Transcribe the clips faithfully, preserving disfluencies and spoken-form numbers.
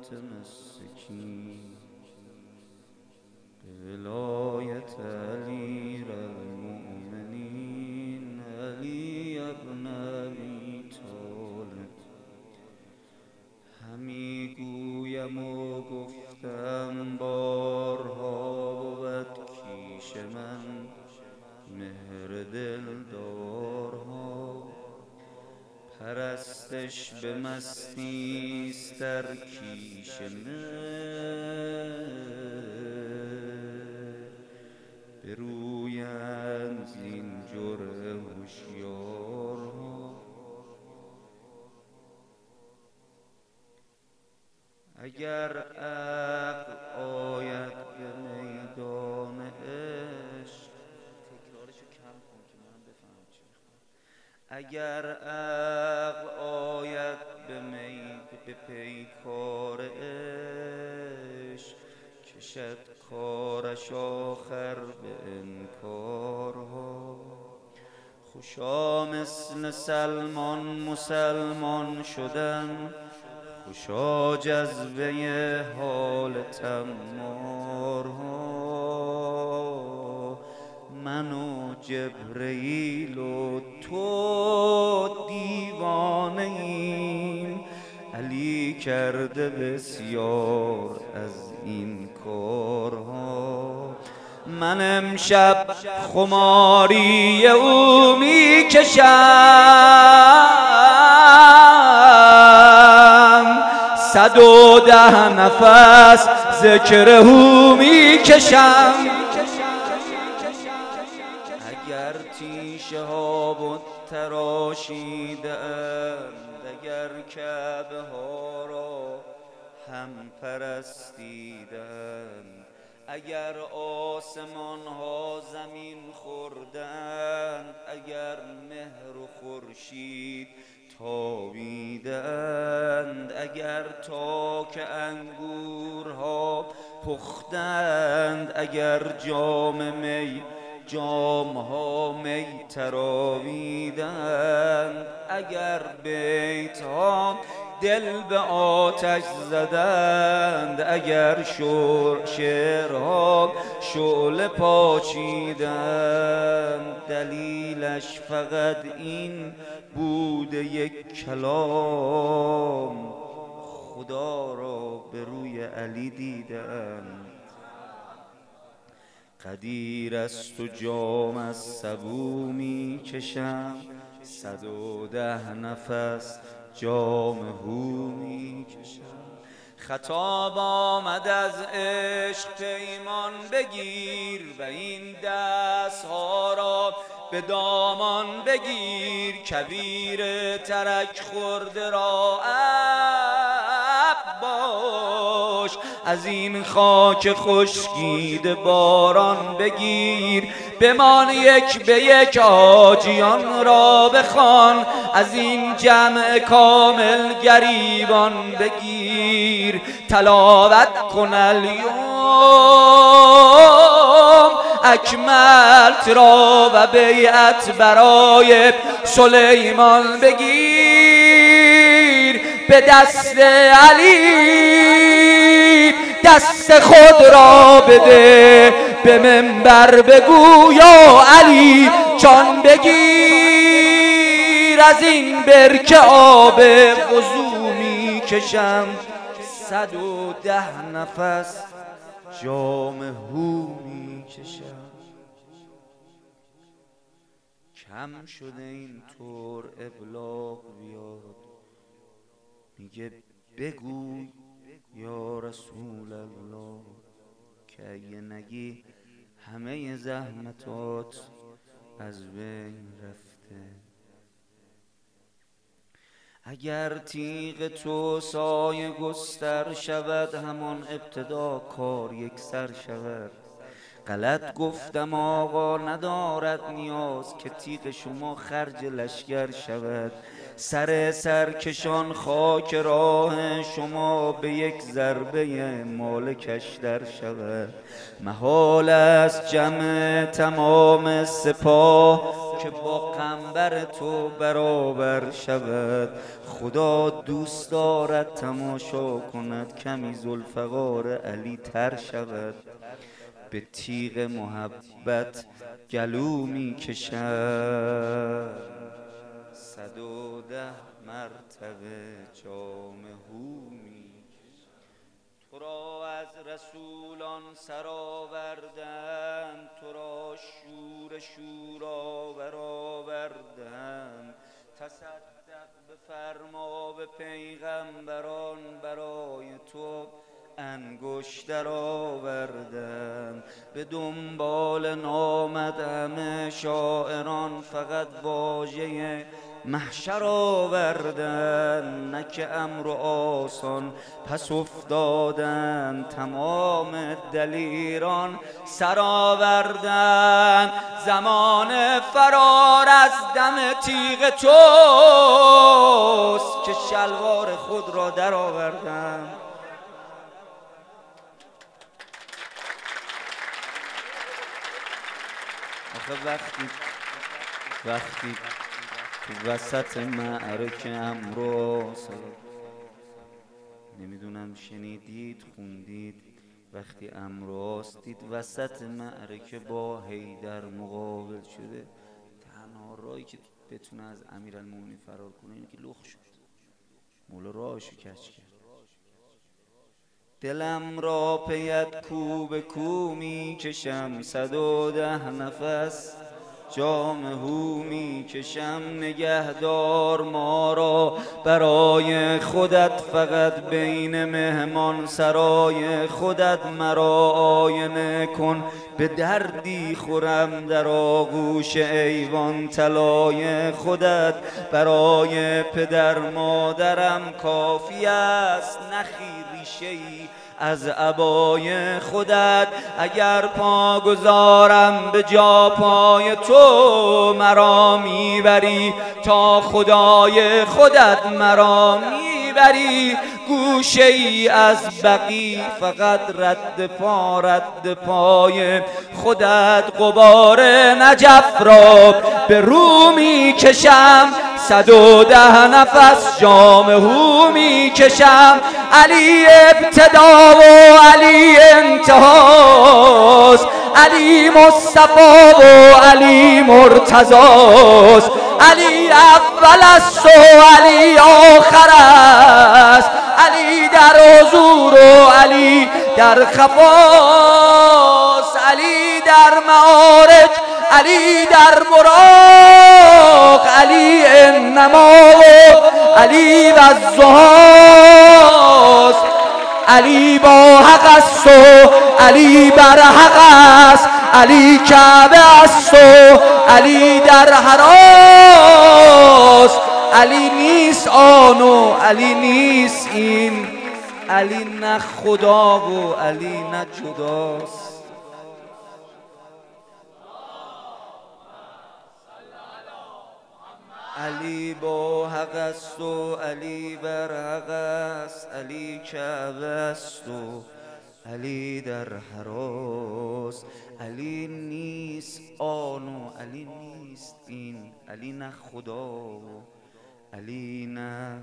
متمسکین به ولایت امیر المؤمنین علی ابن ابی طالب. همی گویم و گفتم بارها بود کیش من مهر دلدارها. پرستش به مستیست در کیش مهر برویند زین جرعه هوشیارها. اگر عقل آید به میدان عشق، تکرارشو کم کن که من بفهمم چی میخوام. اگر عقل آید به می به پیکار عشق، کشد کارش آخر به انکارها. خوشا مثل سلمان مسلمان شدن، خوشا جذبه حال تمارها. من و جبرئیل و تو دیوانه ایم، علی کرده بسیار از این کارها. من امشب خماری او می کشم، صد و ده نفس ذکر او می کشم. اگر تیشه ها بود تراشیده اند، اگر کعبه ها را هم پرستیدند، اگر آسمان ها زمین خوردند، اگر مهر و خورشید تابیدند، اگر تاک انگورها پختند، اگر جام می جام ها می تراویدند، اگر بیت ها دل به آتش زدند، اگر شعرها شعله پاچیدند، دلیلش فقط این بود یک کلام، خدا را به روی علی دیدند. قدیر است و جام از سبو می کشم، صد و ده نفس جام هو می کشم. خطاب آمد از عشق پیمان بگیر، و این دست ها را به دامان بگیر. کویر ترک خورده را باش، از این خاک خشکیده باران بگیر. بمان یک به یک حاجیان را بخوان، از این جمع کامل گریبان بگیر. تلاوت کن الیوم اکملت را و بیعت برای سلیمان بگیر. به دست علی دست خود را بده، به منبر بگو یا علی جان بگیر. از این برکه آب وضو می کشم، صد و ده نفس جام هو می کشم. کم شده این طور ابلاغ بیاد، میگه بگو یا رسول الله که اگه نگی همه زحمتات از بین رفته. اگر تیغ تو سایه گستر شود، همان ابتدا کار یک سر شود. غلط گفتم آقا ندارد نیاز که تیغ شما خرج لشگر شود. سر سرکشان خاک راه شما به یک ضربه مالکش در شود. محال است جمع تمام سپاه که با قنبر تو برابر شود. خدا دوست دارد تماشا کند کمی ذوالفقار علی تر شود. به تیغ محبت گلو می کشد، صد و ده مرتبه جام هو می کشد. تو را از رسولان سر آوردند، تو را شور شورآور آوردند. تصدق بفرما به پیغمبران، برای تو انگشتر آوردند. به دنبال نامد همه شاعران، فقط واژه محشر آوردند. نه که امر آسان پس افتادند، تمام دلیران سر آوردند. زمان فرار از دم تیغ توست که شلوار خود را در آوردند. آخه وقتی وقتی تو وسط معرکه امراض، نمیدونم شنیدید خوندید، وقتی امراض دید وسط معرکه با حیدر مقابل شده، تنها راهی که بتونه از امیرالمومنین فرار کنه اینه که لخ شد. مولا راهشو کج کرد. دلم را پیت کو به کو می کشم، صد و ده نفس جام هو می کشم. نگهدار ما را برای خودت، فقط بین مهمان سرای خودت مرا آینه کن. به دردی خورم در آغوش ایوان طلای خودت، برای پدر مادرم کافی است نخی ریشه‌ای از عبای خودت. اگر پا گذارم به جا پای تو، مرا میبری تا خدای خودت مرا میبری. گوشه ای از بقی فقط رد پا رد پای خودت. غبار نجف را به رو میکشم، صد و ده نفس جام هو میکشم. علی ابتدا و علی انتهاست، علی مصطفی و علی مرتضاست. علی اول است و علی آخر است، علی در حضور و علی در خفاست. علی در معارج، علی در براق، علی انما و علی و الزهاست. علی با حق است و علی بر حق است، علی کعبه است و علی در حراست. علی نیست آن و علی نیست این، علی نه خدا و علی نه جداست. علی با حق است و علی بر حق است، علی کعبه است و علی در حراست. علی نیست آن و علی نیست این، علی نه خدا و علی نه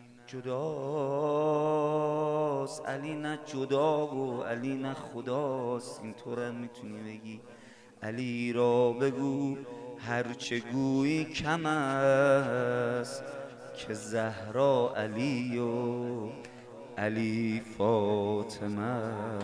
جداست. علی نه جدا و علی نه خداست. اینطور هم میتونی بگی علی را بگو هرچه گویی کم است، که زهرا علی و علی فاطمه.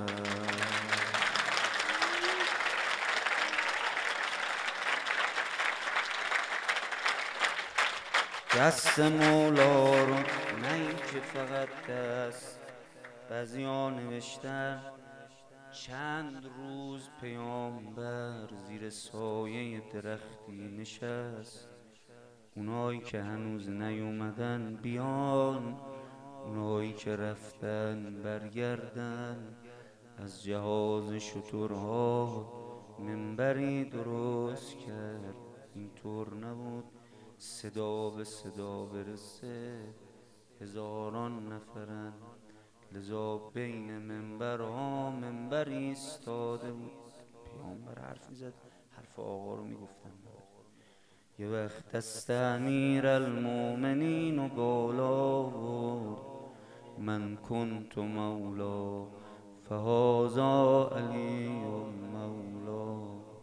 دست مولا رو نه اینکه فقط دست، بعضی‌ها نوشتن چند روز پیامبر زیر سایه درختی نشست. اونایی که هنوز نیومدن بیان، اونایی که رفتن برگردن. از جهاز شترها منبری درست کرد، اینطور نبود صدا به صدا برسه. هزاران نفرن، لذا بین منبرها منبر ایستاده بود. پیامبر حرف میزد، حرف آقا رو میگفتن. یه وقت دست امیر المومنین و بالا برد، من کنت مولا فهذا علی مولا.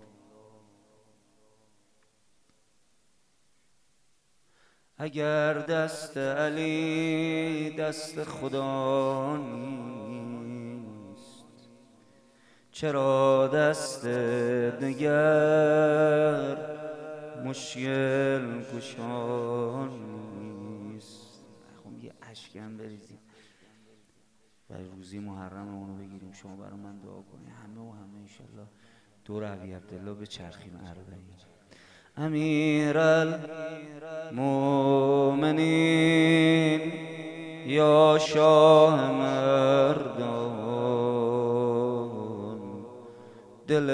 اگر دست علی دست خدا نیست، چرا دست دگر مشکل کشا نیست؟ خب یه اشکم بریزیم و روزی محرم اونو بگیریم. شما برای من دعا کنید، همه و همه انشالله دور علی عبدالله به چرخیم اربعین. امیر المومنین یا شاه مردان، دل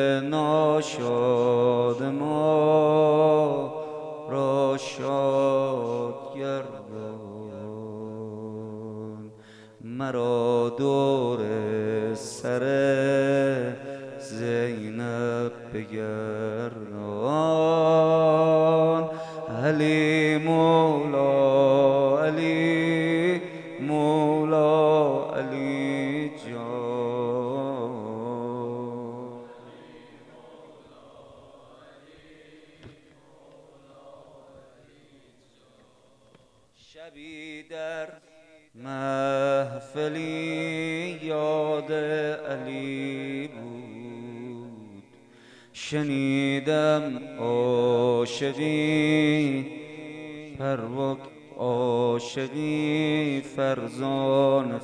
ناشاد ما را شاد گردان، مرا دور سر زینب بگردان. علی مولا علی مولا علی جان. شبی در محفلی یاد علی بود، شنیدم عاشقی پروک عاشقی فرزان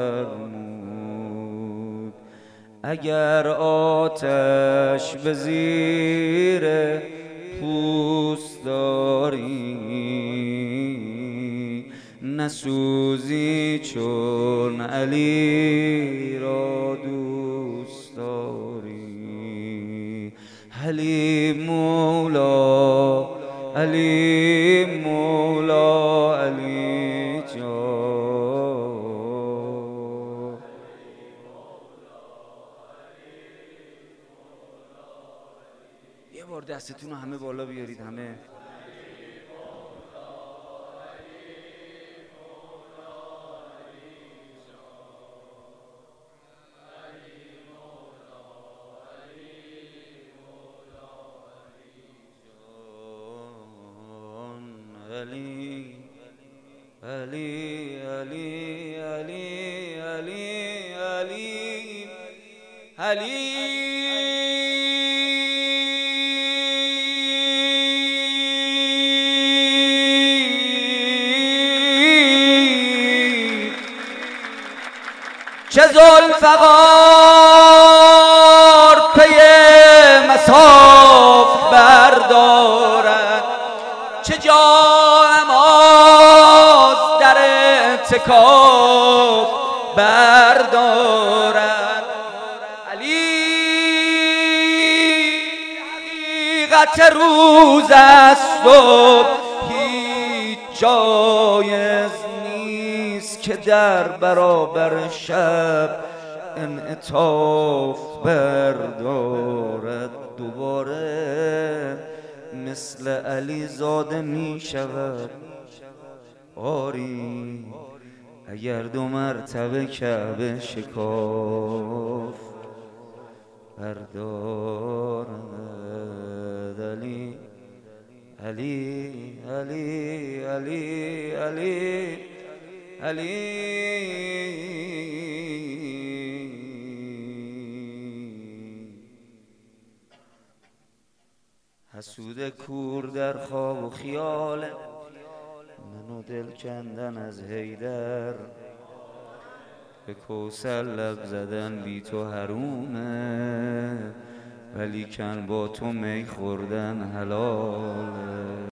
فرمود. اگر آتش به زیر پوست داری، نسوزی چون علی را دوست داری. علی مولا علی مولا علی جان. یه بار دستتون رو همه بالا بیارید، همه. علی علی علی علی علی علی علی چه ذوالفقار پی مصاف بردارد، چه جا نماز در اعتکاف بردارد. علی حقیقت روز است و هیچ جایز نیست که در برابر شب انعطاف بردارد. دوباره مثل علی زاده می شود آری، اگر دو مرتبه کعبه شکاف بردارد. علی علی علی علی علی علی حسود کور در خواب و خیال منو دل کندن از حیدر، به کوثر لب زدن بی تو حرومه، ولیکن با تو می خوردن حلاله.